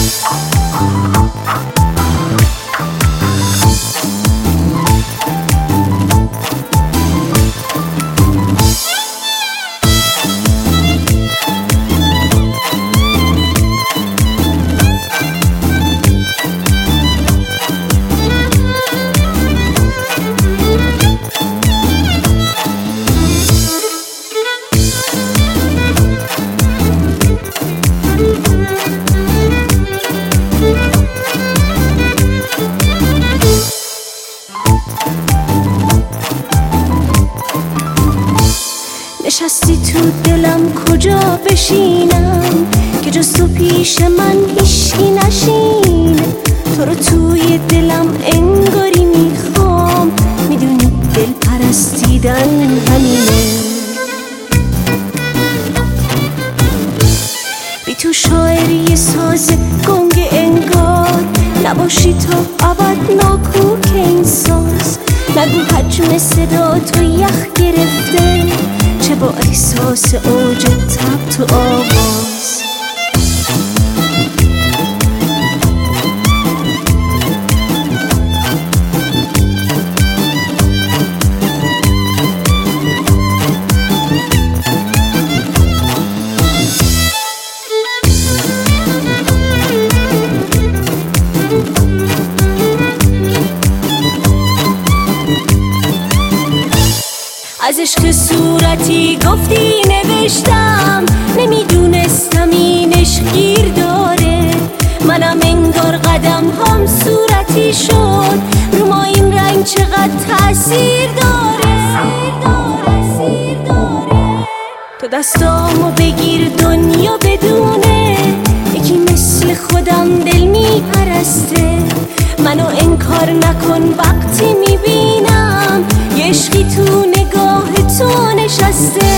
نشستی تو دلم کجا بشینم که جز تو پیش من هیچکی نشینه. تو رو توی دلم انگاری میخوام، میدونی دل پرستیدن همینه. بی تو شاعری ساز گنگ انگار، نباشی تو ابد ناکوک این ساز. نگو حجم صدا تو یخ گرفته، چه با احساس اوج تب تو آواز. از عشق صورتی گفتی نوشتم، نمیدونستم این عشق گیر داره. منم انگار قدم هم صورتی شد، رو ما این رنگ چقدر تأثیر داره. تو دستامو بگیر دنیا بدونه، یکی مثل خودم دل میپرسته. منو انکار نکن وقتی میبینم یه عشقی تو نگاه تو نشسته.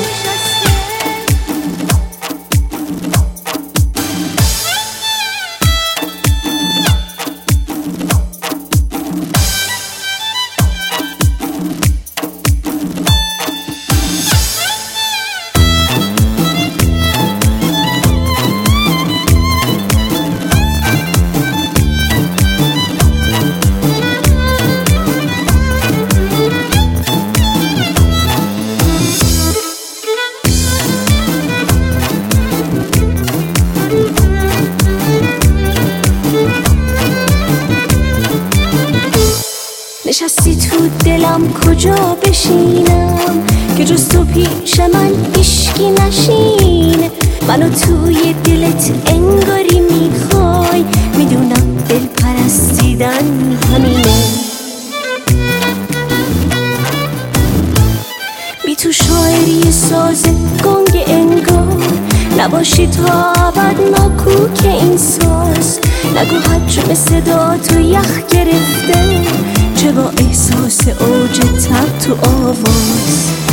نشستی تو دلم کجا بشینم که جز تو پیش من هیچکی نشینه. منو توی دلت انگاری میخوای، میدونم دل پرستیدن همینه. بی تو شاعری ساز گنگ انگار، نباشی تا ابد ناکوک این ساز. نگو حجم صدا تو یخ گرفته، چه با احساس اوج تب تو آواز.